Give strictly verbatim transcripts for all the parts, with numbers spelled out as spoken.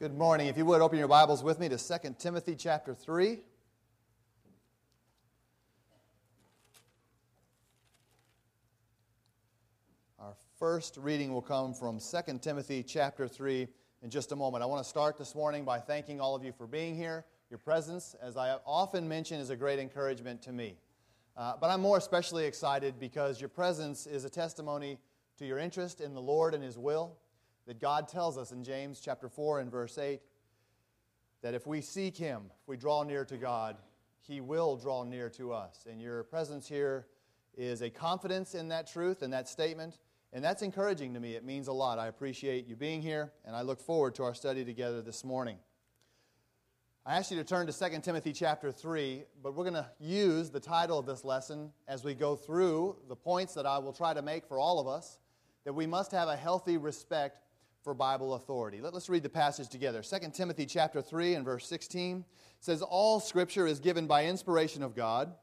Good morning. If you would, open your Bibles with me to Second Timothy chapter three. Our first reading will come from Second Timothy chapter three in just a moment. I want to start this morning by thanking all of you for being here. Your presence, as I often mention, is a great encouragement to me. Uh, but I'm more especially excited because your presence is a testimony to your interest in the Lord and His will. That God tells us in James chapter four and verse eight that if we seek Him, if we draw near to God, He will draw near to us. And your presence here is a confidence in that truth and that statement, and that's encouraging to me. It means a lot. I appreciate you being here, and I look forward to our study together this morning. I asked you to turn to Second Timothy chapter three, but we're going to use the title of this lesson as we go through the points that I will try to make for all of us, that we must have a healthy respect for Bible authority. Let, let's read the passage together. Second Timothy chapter three and verse sixteen says, "All Scripture is given by inspiration of God,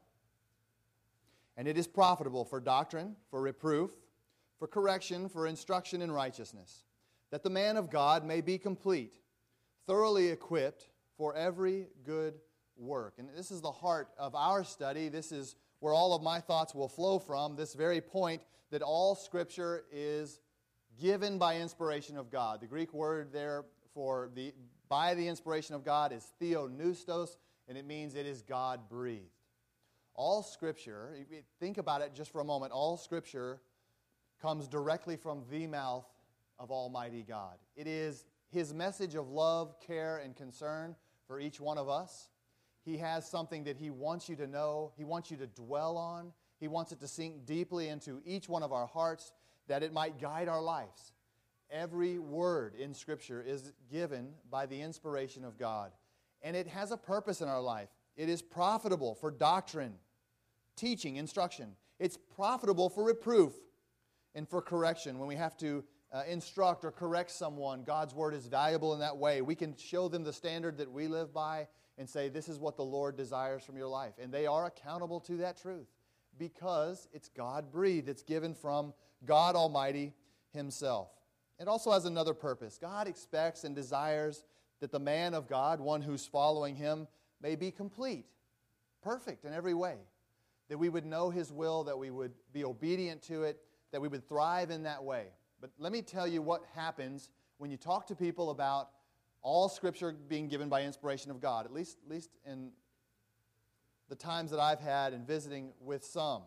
and it is profitable for doctrine, for reproof, for correction, for instruction in righteousness, that the man of God may be complete, thoroughly equipped for every good work." And this is the heart of our study. This is where all of my thoughts will flow from, this very point that all Scripture is given by inspiration of God. The Greek word there for the by the inspiration of God is theopneustos, and it means it is God-breathed. All Scripture, think about it just for a moment, all Scripture comes directly from the mouth of Almighty God. It is His message of love, care, and concern for each one of us. He has something that He wants you to know. He wants you to dwell on. He wants it to sink deeply into each one of our hearts, that it might guide our lives. Every word in Scripture is given by the inspiration of God, and it has a purpose in our life. It is profitable for doctrine, teaching, instruction. It's profitable for reproof and for correction. When we have to uh, instruct or correct someone, God's Word is valuable in that way. We can show them the standard that we live by and say, this is what the Lord desires from your life. And they are accountable to that truth because it's God-breathed. It's given from God Almighty Himself. It also has another purpose. God expects and desires that the man of God, one who's following Him, may be complete, perfect in every way. That we would know His will, that we would be obedient to it, that we would thrive in that way. But let me tell you what happens when you talk to people about all Scripture being given by inspiration of God, at least, at least in the times that I've had in visiting with some.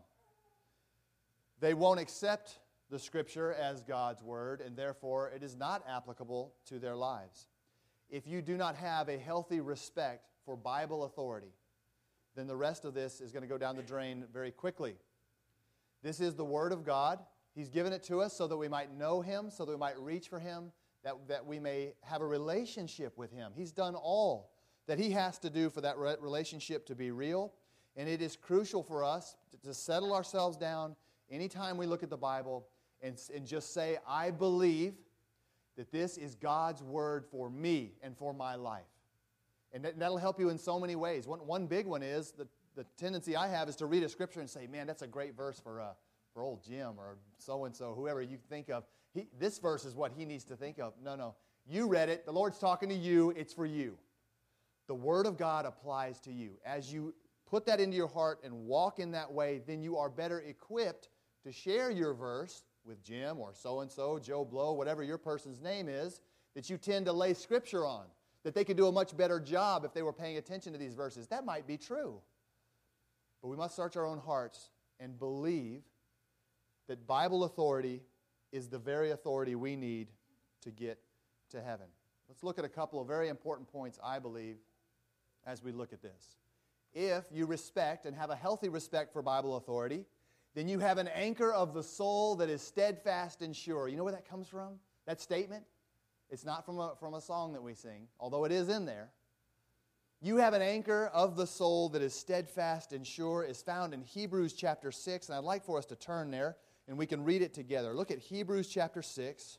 They won't accept the Scripture as God's Word, and therefore it is not applicable to their lives. If you do not have a healthy respect for Bible authority, then the rest of this is going to go down the drain very quickly. This is the Word of God. He's given it to us so that we might know Him, so that we might reach for Him, that, that we may have a relationship with Him. He's done all that He has to do for that re- relationship to be real, and it is crucial for us to, to settle ourselves down anytime we look at the Bible and, and just say, I believe that this is God's Word for me and for my life. And that, that'll help you in so many ways. One, one big one is, the, the tendency I have is to read a Scripture and say, man, that's a great verse for, uh, for old Jim or so-and-so, whoever you think of. He, this verse is what he needs to think of. No, no. You read it. The Lord's talking to you. It's for you. The Word of God applies to you. As you put that into your heart and walk in that way, then you are better equipped to share your verse with Jim or so-and-so, Joe Blow, whatever your person's name is, that you tend to lay Scripture on, that they could do a much better job if they were paying attention to these verses. That might be true. But we must search our own hearts and believe that Bible authority is the very authority we need to get to heaven. Let's look at a couple of very important points, I believe, as we look at this. If you respect and have a healthy respect for Bible authority, then you have an anchor of the soul that is steadfast and sure. You know where that comes from? That statement? It's not from a, from a song that we sing, although it is in there. You have an anchor of the soul that is steadfast and sure, is found in Hebrews chapter six, and I'd like for us to turn there, and we can read it together. Look at Hebrews chapter six.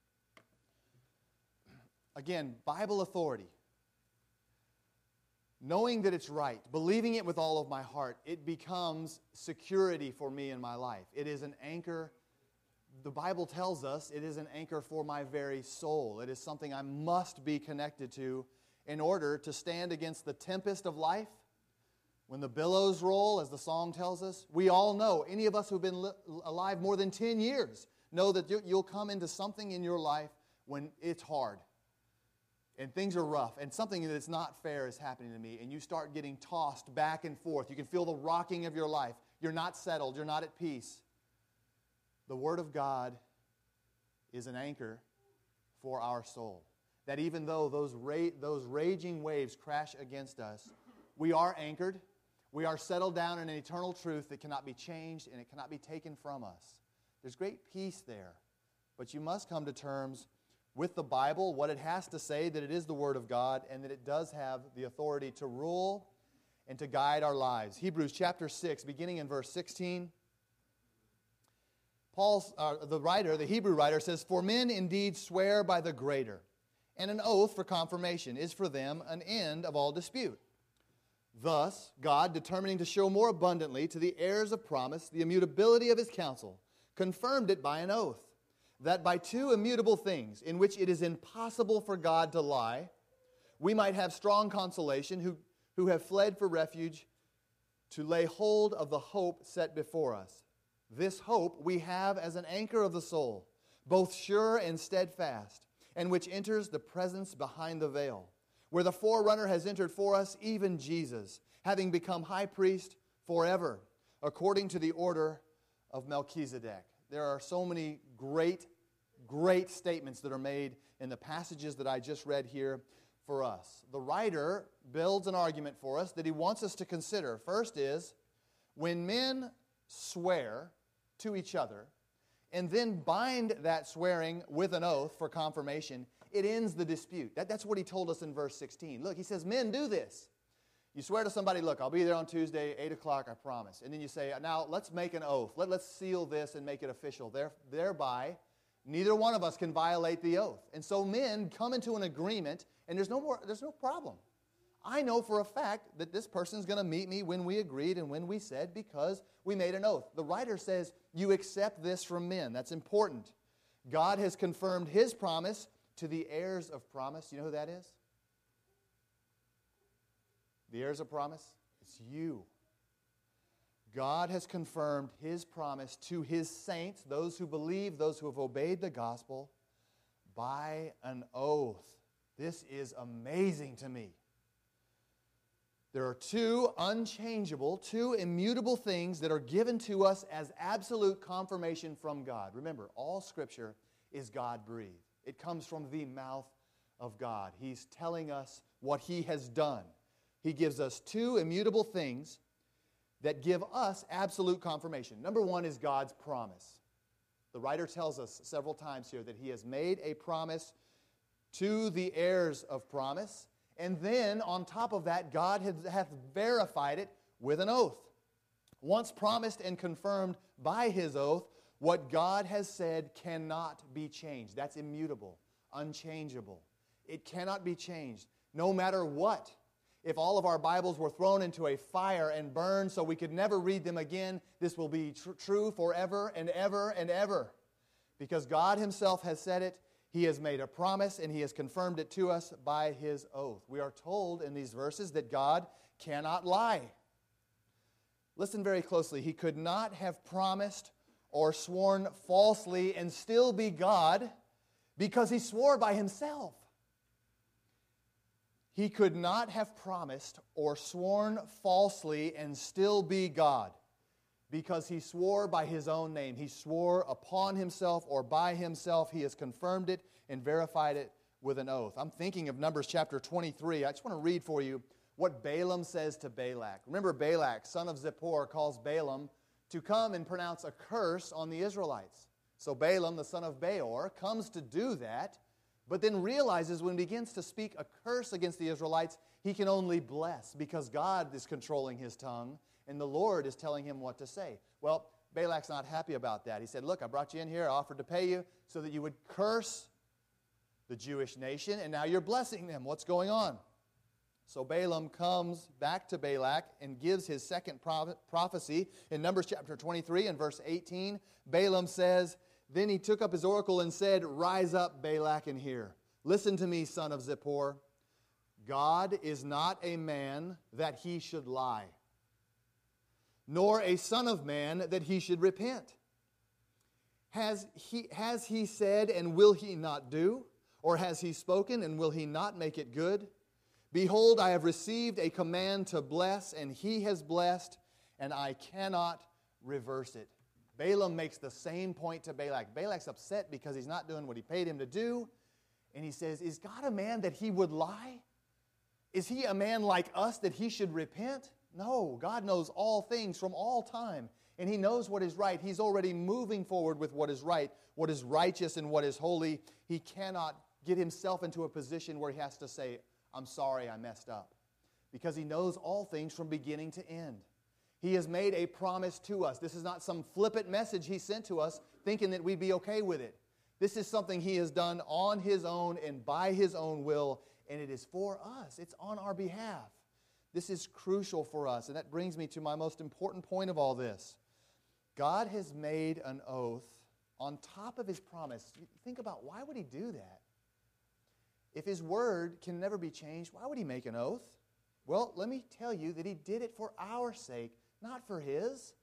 Again, Bible authority. Knowing that it's right, believing it with all of my heart, it becomes security for me in my life. It is an anchor the Bible tells us it is an anchor for my very soul. It is something I must be connected to in order to stand against the tempest of life. When the billows roll, as the song tells us, we all know, any of us who have been li- alive more than ten years, know that you'll come into something in your life when it's hard and things are rough and something that's not fair is happening to me, and you start getting tossed back and forth. You can feel the rocking of your life. You're not settled. You're not at peace. The Word of God is an anchor for our soul. That even though those ra- those raging waves crash against us, we are anchored. We are settled down in an eternal truth that cannot be changed and it cannot be taken from us. There's great peace there. But you must come to terms with the Bible, what it has to say, that it is the Word of God, and that it does have the authority to rule and to guide our lives. Hebrews chapter six, beginning in verse sixteen. Paul's, uh, the writer, the Hebrew writer says, "For men indeed swear by the greater, and an oath for confirmation is for them an end of all dispute. Thus, God, determining to show more abundantly to the heirs of promise the immutability of His counsel, confirmed it by an oath, that by two immutable things, in which it is impossible for God to lie, we might have strong consolation who, who have fled for refuge to lay hold of the hope set before us. This hope we have as an anchor of the soul, both sure and steadfast, and which enters the presence behind the veil, where the forerunner has entered for us, even Jesus, having become high priest forever, according to the order of Melchizedek." There are so many great, great statements that are made in the passages that I just read here for us. The writer builds an argument for us that he wants us to consider. First is, when men swear to each other and then bind that swearing with an oath for confirmation, it ends the dispute. That, that's what he told us in verse sixteen. Look, he says, men do this. You swear to somebody, look, I'll be there on Tuesday, eight o'clock, I promise. And then you say, now let's make an oath. Let, let's seal this and make it official. There, thereby, neither one of us can violate the oath. And so men come into an agreement, and there's no more, there's no problem. I know for a fact that this person's going to meet me when we agreed and when we said, because we made an oath. The writer says, you accept this from men. That's important. God has confirmed His promise to the heirs of promise. You know who that is? The heirs of promise? It's you. God has confirmed His promise to His saints, those who believe, those who have obeyed the gospel, by an oath. This is amazing to me. There are two unchangeable, two immutable things that are given to us as absolute confirmation from God. Remember, all Scripture is God-breathed. It comes from the mouth of God. He's telling us what He has done. He gives us two immutable things that give us absolute confirmation. Number one is God's promise. The writer tells us several times here that He has made a promise to the heirs of promise, and then on top of that, God hath verified it with an oath. Once promised and confirmed by His oath, what God has said cannot be changed. That's immutable, unchangeable. It cannot be changed, no matter what. If all of our Bibles were thrown into a fire and burned so we could never read them again, this will be tr- true forever and ever and ever. Because God Himself has said it, He has made a promise, and He has confirmed it to us by His oath. We are told in these verses that God cannot lie. Listen very closely. He could not have promised or sworn falsely and still be God, because He swore by Himself. He could not have promised or sworn falsely and still be God, because He swore by His own name. He swore upon Himself or by Himself. He has confirmed it and verified it with an oath. I'm thinking of Numbers chapter twenty-three. I just want to read for you what Balaam says to Balak. Remember, Balak, son of Zippor, calls Balaam to come and pronounce a curse on the Israelites. So Balaam, the son of Beor, comes to do that, but then realizes when he begins to speak a curse against the Israelites, he can only bless, because God is controlling his tongue and the Lord is telling him what to say. Well, Balak's not happy about that. He said, look, I brought you in here, I offered to pay you so that you would curse the Jewish nation, and now you're blessing them. What's going on? So Balaam comes back to Balak and gives his second prophecy. In Numbers chapter twenty-three and verse eighteen, Balaam says, Then he took up his oracle and said, Rise up, Balak, and hear. Listen to me, son of Zippor. God is not a man that he should lie, nor a son of man that he should repent. Has he, has he said, and will he not do? Or has he spoken, and will he not make it good? Behold, I have received a command to bless, and he has blessed, and I cannot reverse it. Balaam makes the same point to Balak. Balak's upset because he's not doing what he paid him to do. And he says, is God a man that he would lie? Is he a man like us that he should repent? No, God knows all things from all time. And he knows what is right. He's already moving forward with what is right, what is righteous, and what is holy. He cannot get himself into a position where he has to say, I'm sorry, I messed up. Because he knows all things from beginning to end. He has made a promise to us. This is not some flippant message he sent to us thinking that we'd be okay with it. This is something he has done on his own and by his own will, and it is for us. It's on our behalf. This is crucial for us, and that brings me to my most important point of all this. God has made an oath on top of his promise. Think about, why would he do that? If his word can never be changed, why would he make an oath? Well, let me tell you that he did it for our sake, not for his.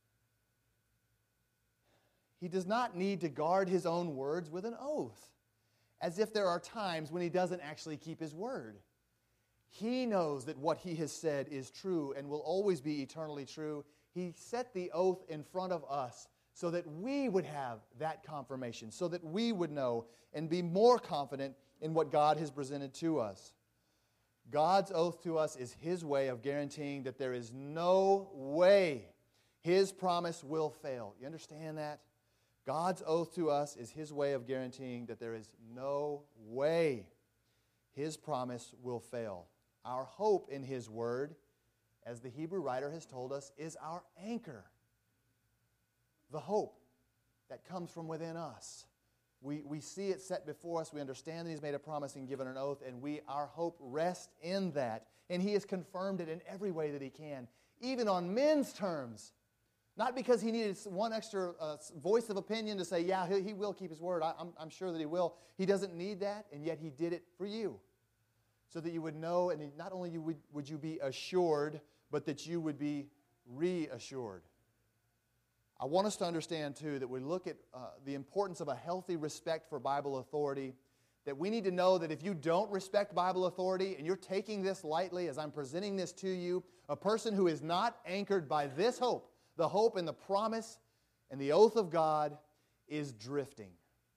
He does not need to guard his own words with an oath, as if there are times when he doesn't actually keep his word. He knows that what he has said is true and will always be eternally true. He set the oath in front of us so that we would have that confirmation, so that we would know and be more confident in what God has presented to us. God's oath to us is his way of guaranteeing that there is no way his promise will fail. You understand that? God's oath to us is his way of guaranteeing that there is no way his promise will fail. Our hope in his word, as the Hebrew writer has told us, is our anchor. The hope that comes from within us. We, we see it set before us. We understand that he's made a promise and given an oath, and we our hope rests in that. And he has confirmed it in every way that he can, even on men's terms. Not because he needed one extra uh, voice of opinion to say, yeah, he, he will keep his word. I, I'm, I'm sure that he will. He doesn't need that, and yet he did it for you. So that you would know, and not only you would, would you be assured, but that you would be reassured. I want us to understand, too, that we look at uh, the importance of a healthy respect for Bible authority, that we need to know that if you don't respect Bible authority and you're taking this lightly as I'm presenting this to you, a person who is not anchored by this hope, the hope and the promise and the oath of God, is drifting.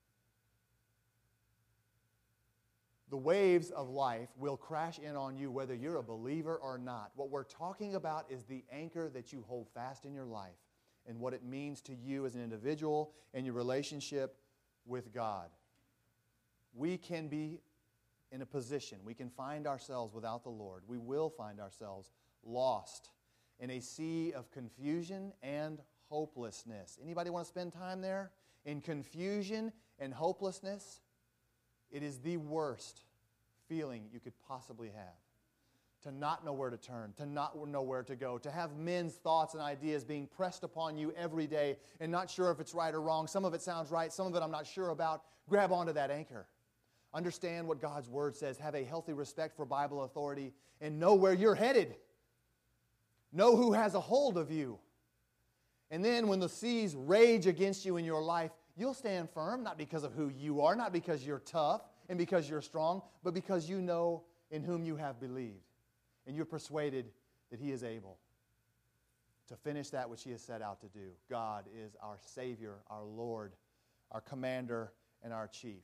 The waves of life will crash in on you whether you're a believer or not. What we're talking about is the anchor that you hold fast in your life and what it means to you as an individual and your relationship with God. We can be in a position, we can find ourselves without the Lord. We will find ourselves lost in a sea of confusion and hopelessness. Anybody want to spend time there? In confusion and hopelessness, it is the worst feeling you could possibly have. To not know where to turn, to not know where to go, to have men's thoughts and ideas being pressed upon you every day and not sure if it's right or wrong. Some of it sounds right, some of it I'm not sure about. Grab onto that anchor. Understand what God's Word says. Have a healthy respect for Bible authority and know where you're headed. Know who has a hold of you. And then when the seas rage against you in your life, you'll stand firm, not because of who you are, not because you're tough and because you're strong, but because you know in whom you have believed. And you're persuaded that he is able to finish that which he has set out to do. God is our Savior, our Lord, our Commander, and our Chief.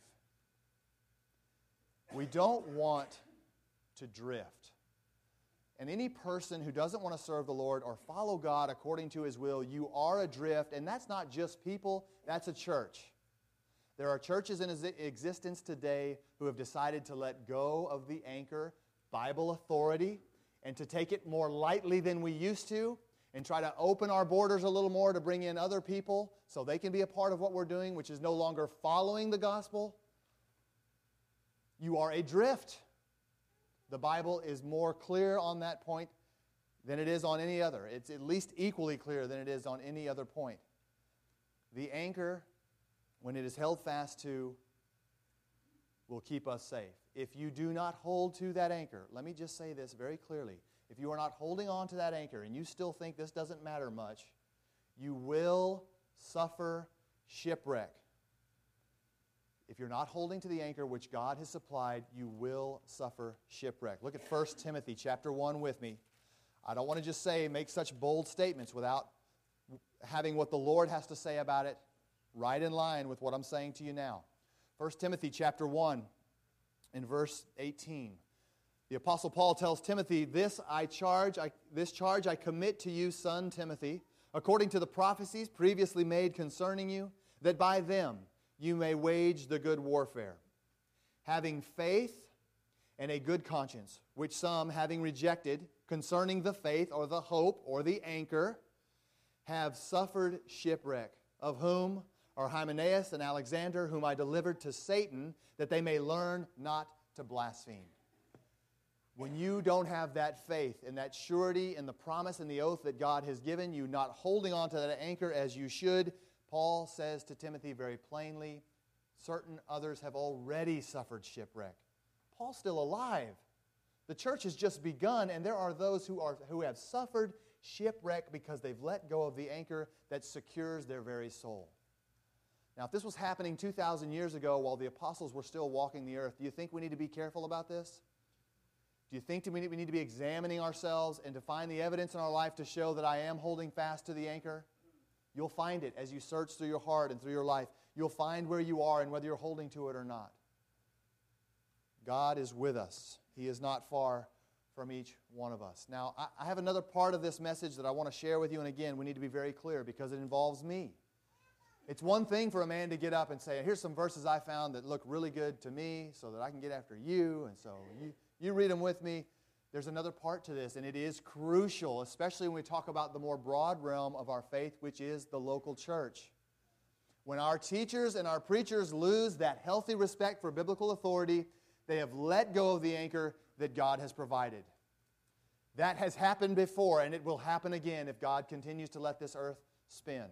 We don't want to drift. And any person who doesn't want to serve the Lord or follow God according to his will, you are adrift. And that's not just people, that's a church. There are churches in existence today who have decided to let go of the anchor, Bible authority, and to take it more lightly than we used to, and try to open our borders a little more to bring in other people so they can be a part of what we're doing, which is no longer following the gospel. You are adrift. The Bible is more clear on that point than it is on any other. It's at least equally clear than it is on any other point. The anchor when it is held fast to, will keep us safe. If you do not hold to that anchor, let me just say this very clearly. If you are not holding on to that anchor and you still think this doesn't matter much, you will suffer shipwreck. If you're not holding to the anchor which God has supplied, you will suffer shipwreck. Look at First Timothy chapter one with me. I don't want to just say, make such bold statements without having what the Lord has to say about it right in line with what I'm saying to you now. First Timothy chapter one in verse eighteen. The Apostle Paul tells Timothy, This I charge, I, this charge I commit to you, son Timothy, according to the prophecies previously made concerning you, that by them you may wage the good warfare, having faith and a good conscience, which some, having rejected concerning the faith or the hope or the anchor, have suffered shipwreck, of whom are Hymenaeus and Alexander, whom I delivered to Satan, that they may learn not to blaspheme. When you don't have that faith and that surety and the promise and the oath that God has given you, not holding on to that anchor as you should, Paul says to Timothy very plainly, certain others have already suffered shipwreck. Paul's still alive. The church has just begun, and there are those who are who have suffered shipwreck because they've let go of the anchor that secures their very soul. Now, if this was happening two thousand years ago while the apostles were still walking the earth, do you think we need to be careful about this? Do you think we need to be examining ourselves and to find the evidence in our life to show that I am holding fast to the anchor? You'll find it as you search through your heart and through your life. You'll find where you are and whether you're holding to it or not. God is with us. He is not far from each one of us. Now, I have another part of this message that I want to share with you, and again, we need to be very clear because it involves me. It's one thing for a man to get up and say, here's some verses I found that look really good to me so that I can get after you, and so you, you read them with me. There's another part to this, and it is crucial, especially when we talk about the more broad realm of our faith, which is the local church. When our teachers and our preachers lose that healthy respect for biblical authority, they have let go of the anchor that God has provided. That has happened before, and it will happen again if God continues to let this earth spin.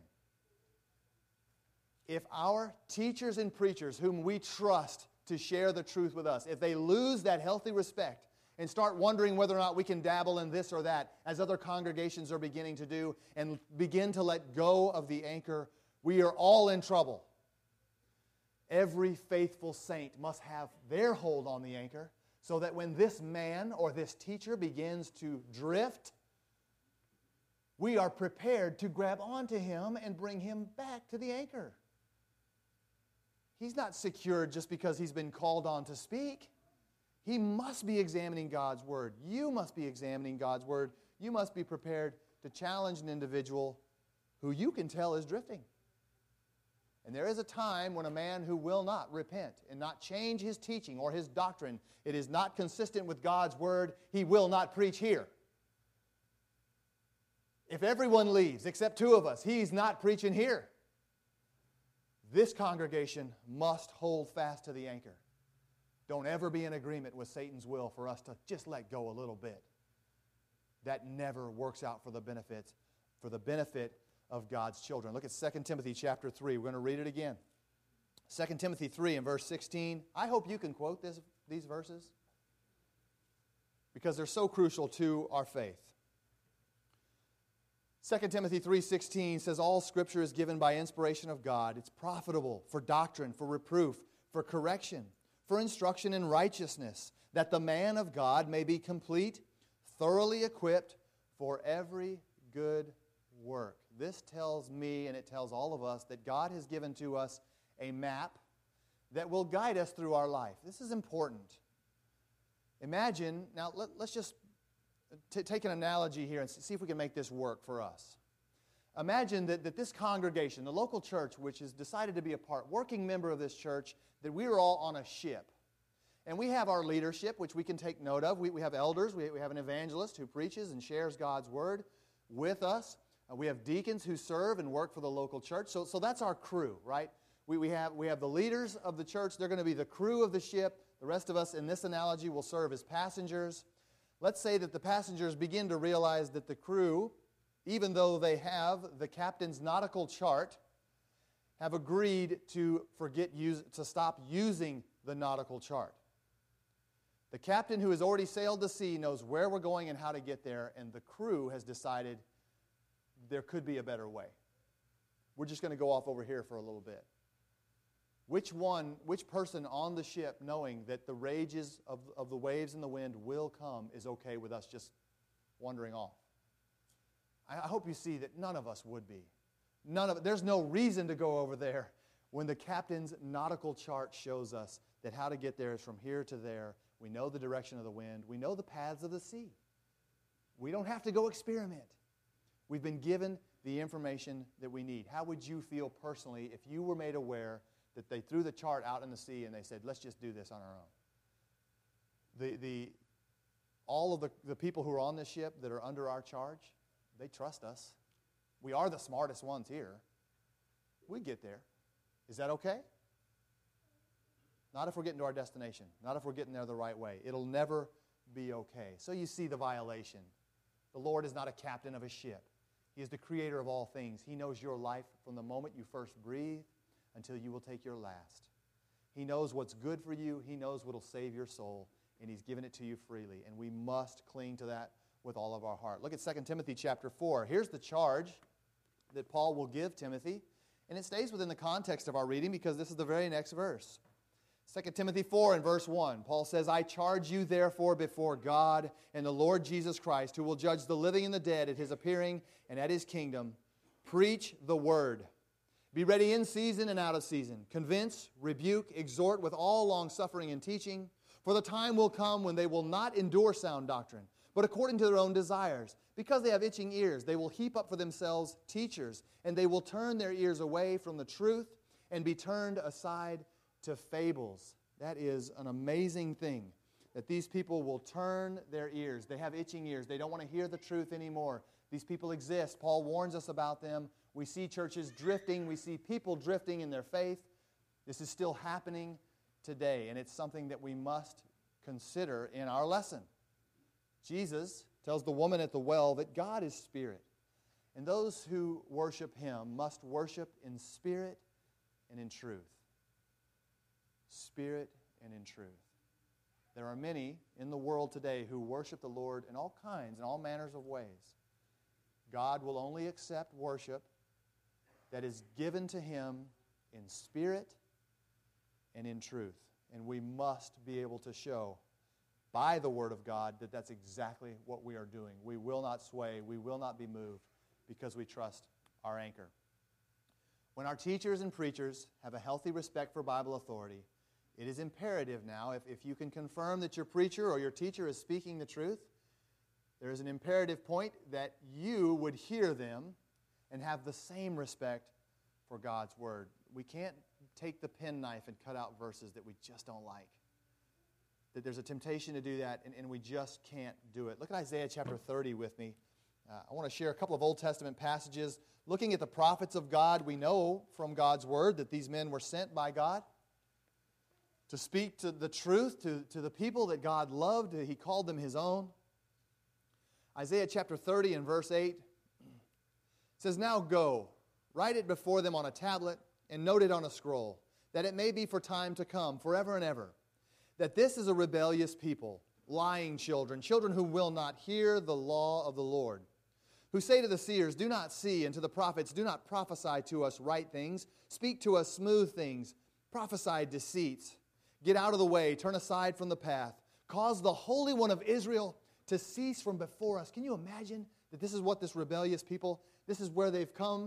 If our teachers and preachers, whom we trust to share the truth with us, if they lose that healthy respect and start wondering whether or not we can dabble in this or that, as other congregations are beginning to do, and begin to let go of the anchor, we are all in trouble. Every faithful saint must have their hold on the anchor so that when this man or this teacher begins to drift, we are prepared to grab onto him and bring him back to the anchor. He's not secured just because he's been called on to speak. He must be examining God's Word. You must be examining God's Word. You must be prepared to challenge an individual who you can tell is drifting. And there is a time when a man who will not repent and not change his teaching or his doctrine, it is not consistent with God's Word, he will not preach here. If everyone leaves except two of us, he's not preaching here. This congregation must hold fast to the anchor. Don't ever be in agreement with Satan's will for us to just let go a little bit. That never works out for the benefits, for the benefit of God's children. Look at Second Timothy chapter three. We're going to read it again. Second Timothy three and verse sixteen. I hope you can quote this, these verses because they're so crucial to our faith. Second Timothy three sixteen says, all Scripture is given by inspiration of God. It's profitable for doctrine, for reproof, for correction, for instruction in righteousness, that the man of God may be complete, thoroughly equipped for every good work. This tells me, and it tells all of us, that God has given to us a map that will guide us through our life. This is important. Imagine, now let, let's just t- take an analogy here and see if we can make this work for us. Imagine that, that this congregation, the local church, which has decided to be a part, working member of this church, that we are all on a ship. And we have our leadership, which we can take note of. We, we have elders. We, we have an evangelist who preaches and shares God's Word with us. Uh, we have deacons who serve and work for the local church. So, so that's our crew, right? We, we, have, we have the leaders of the church. They're going to be the crew of the ship. The rest of us, in this analogy, will serve as passengers. Let's say that the passengers begin to realize that the crew, even though they have the captain's nautical chart, have agreed to forget use, to stop using the nautical chart. The captain who has already sailed the sea knows where we're going and how to get there, and the crew has decided there could be a better way. We're just going to go off over here for a little bit. Which one, which person on the ship, knowing that the rages of, of the waves and the wind will come, is okay with us just wandering off? I, I hope you see that none of us would be. None of There's no reason to go over there when the captain's nautical chart shows us that how to get there is from here to there. We know the direction of the wind. We know the paths of the sea. We don't have to go experiment. We've been given the information that we need. How would you feel personally if you were made aware that they threw the chart out in the sea and they said, let's just do this on our own? The, the, all of the, the people who are on this ship that are under our charge, they trust us. We are the smartest ones here. We get there. Is that okay? Not if we're getting to our destination. Not if we're getting there the right way. It'll never be okay. So you see the violation. The Lord is not a captain of a ship. He is the creator of all things. He knows your life from the moment you first breathe until you will take your last. He knows what's good for you. He knows what will save your soul. And He's given it to you freely. And we must cling to that with all of our heart. Look at Second Timothy chapter four. Here's the charge that Paul will give Timothy. And it stays within the context of our reading because this is the very next verse. Second Timothy four and verse one, Paul says, I charge you therefore before God and the Lord Jesus Christ, who will judge the living and the dead at His appearing and at His kingdom. Preach the word. Be ready in season and out of season. Convince, rebuke, exhort with all longsuffering and teaching. For the time will come when they will not endure sound doctrine, but according to their own desires. Because they have itching ears, they will heap up for themselves teachers, and they will turn their ears away from the truth and be turned aside to fables. That is an amazing thing, that these people will turn their ears. They have itching ears. They don't want to hear the truth anymore. These people exist. Paul warns us about them. We see churches drifting. We see people drifting in their faith. This is still happening today, and it's something that we must consider in our lesson. Jesus tells the woman at the well that God is spirit, and those who worship Him must worship in spirit and in truth. Spirit and in truth. There are many in the world today who worship the Lord in all kinds and all manners of ways. God will only accept worship that is given to Him in spirit and in truth. And we must be able to show by the Word of God that that's exactly what we are doing. We will not sway. We will not be moved because we trust our anchor. When our teachers and preachers have a healthy respect for Bible authority, it is imperative now, if, if you can confirm that your preacher or your teacher is speaking the truth, there is an imperative point that you would hear them and have the same respect for God's Word. We can't take the penknife and cut out verses that we just don't like. That there's a temptation to do that, and, and we just can't do it. Look at Isaiah chapter thirty with me. Uh, I want to share a couple of Old Testament passages. Looking at the prophets of God, we know from God's Word that these men were sent by God to speak to the truth to, to the people that God loved. He called them His own. Isaiah chapter thirty and verse eight says, Now go, write it before them on a tablet, and note it on a scroll, that it may be for time to come, forever and ever, that this is a rebellious people, lying children, children who will not hear the law of the Lord, who say to the seers, Do not see, and to the prophets, Do not prophesy to us right things, speak to us smooth things, prophesy deceits. Get out of the way, turn aside from the path, cause the Holy One of Israel to cease from before us. Can you imagine that this is what this rebellious people, this is where they've come?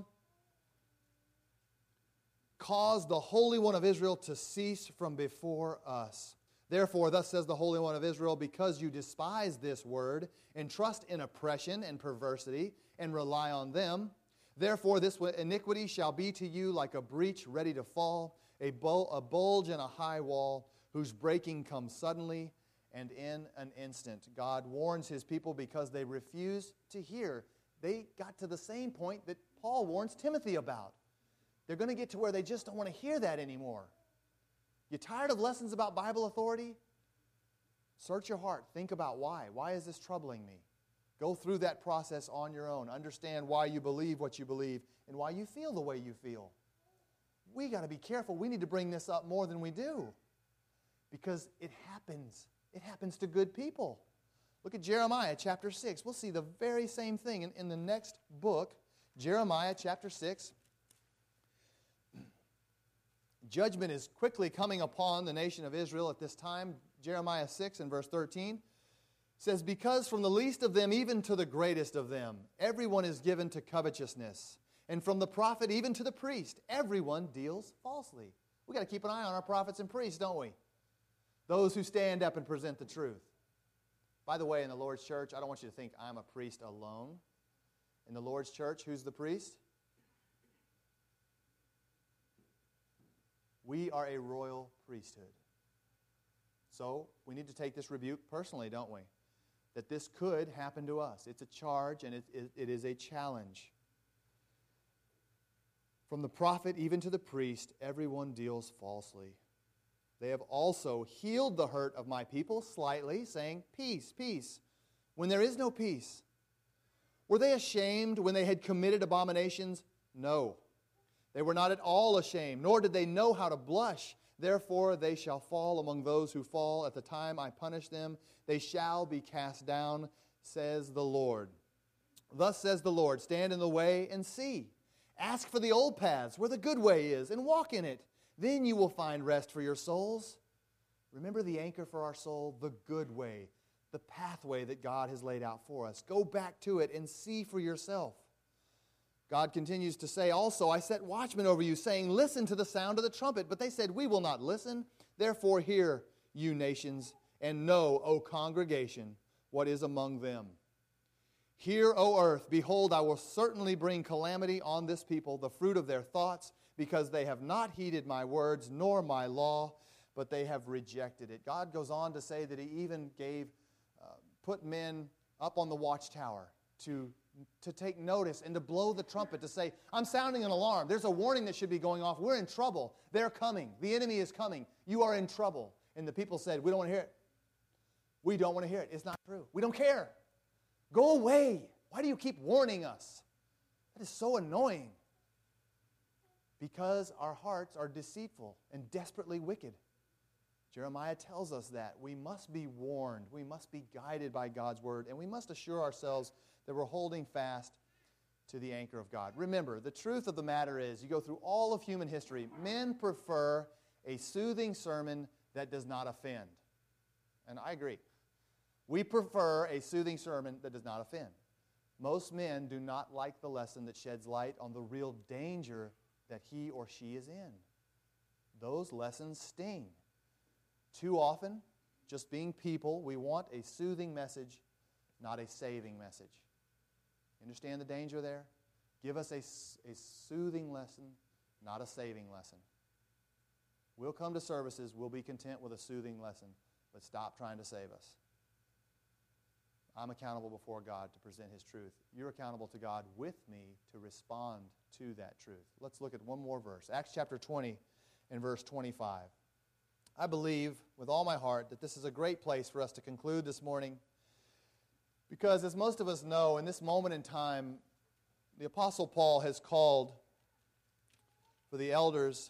Cause the Holy One of Israel to cease from before us. Therefore, thus says the Holy One of Israel, because you despise this word and trust in oppression and perversity and rely on them, therefore this iniquity shall be to you like a breach ready to fall, a, bul- a bulge in a high wall, whose breaking comes suddenly and in an instant. God warns His people because they refuse to hear. They got to the same point that Paul warns Timothy about. They're going to get to where they just don't want to hear that anymore. You tired of lessons about Bible authority? Search your heart. Think about why. Why is this troubling me? Go through that process on your own. Understand why you believe what you believe and why you feel the way you feel. we got to be careful. We need to bring this up more than we do. Because it happens. It happens to good people. Look at Jeremiah chapter six. We'll see the very same thing in, in the next book, Jeremiah chapter six. Judgment is quickly coming upon the nation of Israel at this time. Jeremiah six and verse thirteen says, because from the least of them even to the greatest of them, everyone is given to covetousness. And from the prophet even to the priest, everyone deals falsely. We've got to keep an eye on our prophets and priests, don't we? Those who stand up and present the truth. By the way, in the Lord's church, I don't want you to think I'm a priest alone. In the Lord's church, who's the priest? We are a royal priesthood. So we need to take this rebuke personally, don't we? That this could happen to us. It's a charge and it, it, it is a challenge. From the prophet even to the priest, everyone deals falsely. They have also healed the hurt of my people slightly, saying, peace, peace, when there is no peace. Were they ashamed when they had committed abominations? No. They were not at all ashamed, nor did they know how to blush. Therefore they shall fall among those who fall. At the time I punish them, they shall be cast down, says the Lord. Thus says the Lord, stand in the way and see. Ask for the old paths where the good way is, and walk in it. Then you will find rest for your souls. Remember the anchor for our soul, the good way, the pathway that God has laid out for us. Go back to it and see for yourself. God continues to say, also, I set watchmen over you, saying, listen to the sound of the trumpet. But they said, we will not listen. Therefore hear, you nations, and know, O congregation, what is among them. Hear, O earth, behold, I will certainly bring calamity on this people, the fruit of their thoughts, because they have not heeded my words, nor my law, but they have rejected it. God goes on to say that He even gave, uh, put men up on the watchtower to to take notice and to blow the trumpet, to say, I'm sounding an alarm. There's a warning that should be going off. We're in trouble. They're coming. The enemy is coming. You are in trouble. And the people said, we don't want to hear it. We don't want to hear it. It's not true. We don't care. Go away. Why do you keep warning us? That is so annoying. Because our hearts are deceitful and desperately wicked. Jeremiah tells us that. We must be warned. We must be guided by God's word. And we must assure ourselves that we're holding fast to the anchor of God. Remember, the truth of the matter is, you go through all of human history, men prefer a soothing sermon that does not offend. And I agree. We prefer a soothing sermon that does not offend. Most men do not like the lesson that sheds light on the real danger that he or she is in. Those lessons sting. Too often, just being people, we want a soothing message, not a saving message. Understand the danger there? Give us a, a soothing lesson, not a saving lesson. We'll come to services, we'll be content with a soothing lesson, but stop trying to save us. I'm accountable before God to present His truth. You're accountable to God with me to respond to that truth. Let's look at one more verse. Acts chapter twenty and verse twenty-five. I believe with all my heart that this is a great place for us to conclude this morning. Because as most of us know, in this moment in time, the Apostle Paul has called for the elders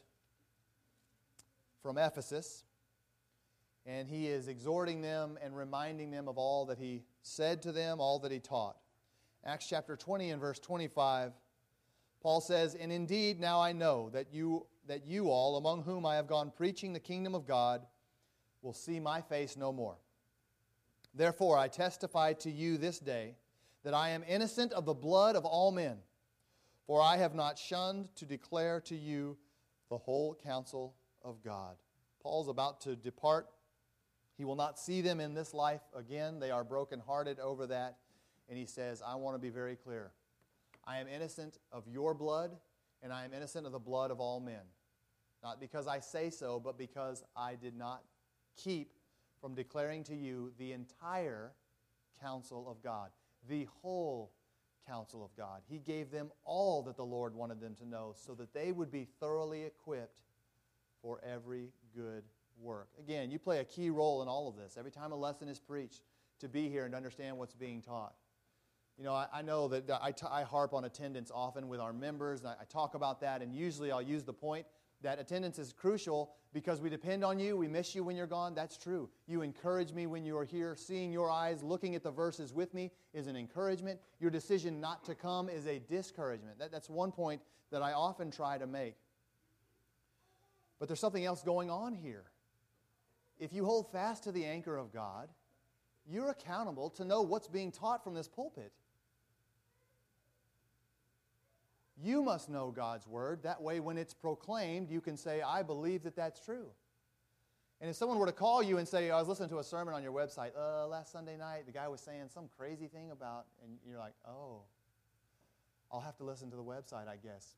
from Ephesus, and he is exhorting them and reminding them of all that he said to them, all that he taught. Acts chapter twenty and verse twenty-five, Paul says, and indeed now I know that you, that you all, among whom I have gone preaching the kingdom of God, will see my face no more. Therefore, I testify to you this day that I am innocent of the blood of all men, for I have not shunned to declare to you the whole counsel of God. Paul's about to depart. He will not see them in this life again. They are brokenhearted over that. And he says, I want to be very clear. I am innocent of your blood, and I am innocent of the blood of all men. Not because I say so, but because I did not keep from declaring to you the entire counsel of God, the whole counsel of God. He gave them all that the Lord wanted them to know so that they would be thoroughly equipped for every good work. Again, you play a key role in all of this. Every time a lesson is preached, to be here and to understand what's being taught. You know, I, I know that I, t- I harp on attendance often with our members, and I, I talk about that, and usually I'll use the point that attendance is crucial because we depend on you, we miss you when you're gone. That's true. You encourage me when you are here. Seeing your eyes, looking at the verses with me is an encouragement. Your decision not to come is a discouragement. That, that's one point that I often try to make. But there's something else going on here. If you hold fast to the anchor of God, you're accountable to know what's being taught from this pulpit. You must know God's Word. That way, when it's proclaimed, you can say, I believe that that's true. And if someone were to call you and say, I was listening to a sermon on your website, uh, last Sunday night, the guy was saying some crazy thing about, and you're like, oh, I'll have to listen to the website, I guess.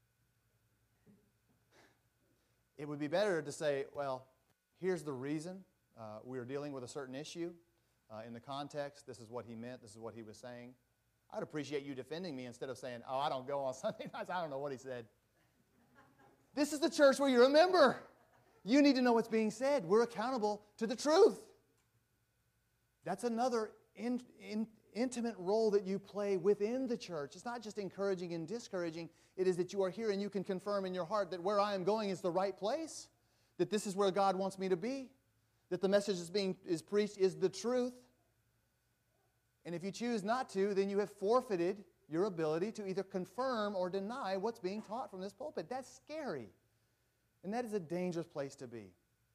It would be better to say, well, here's the reason. Uh, we are dealing with a certain issue. Uh, in the context, this is what he meant, this is what he was saying. I'd appreciate you defending me instead of saying, oh, I don't go on Sunday nights, I don't know what he said. This is the church where you're a member. You need to know what's being said. We're accountable to the truth. That's another in, in, intimate role that you play within the church. It's not just encouraging and discouraging. It is that you are here and you can confirm in your heart that where I am going is the right place, that this is where God wants me to be, that the message that's being is preached is the truth. And if you choose not to, then you have forfeited your ability to either confirm or deny what's being taught from this pulpit. That's scary. And that is a dangerous place to be.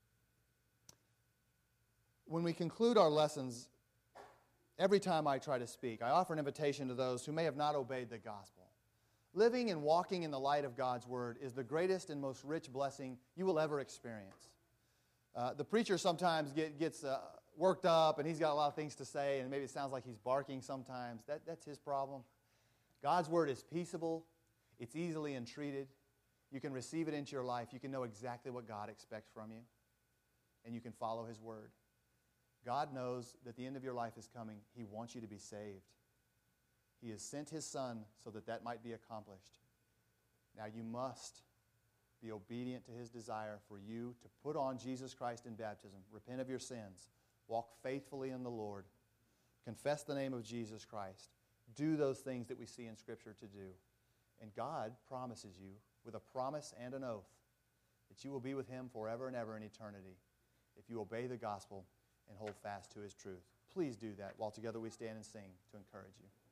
When we conclude our lessons, every time I try to speak, I offer an invitation to those who may have not obeyed the gospel. Living and walking in the light of God's Word is the greatest and most rich blessing you will ever experience. Uh, the preacher sometimes get, gets uh, worked up, and he's got a lot of things to say, and maybe it sounds like he's barking sometimes. That, that's his problem. God's Word is peaceable. It's easily entreated. You can receive it into your life. You can know exactly what God expects from you, and you can follow His Word. God knows that the end of your life is coming. He wants you to be saved. He has sent His Son so that that might be accomplished. Now you must be obedient to His desire for you to put on Jesus Christ in baptism, repent of your sins, walk faithfully in the Lord, confess the name of Jesus Christ, do those things that we see in Scripture to do. And God promises you, with a promise and an oath, that you will be with Him forever and ever in eternity if you obey the gospel and hold fast to His truth. Please do that while together we stand and sing to encourage you.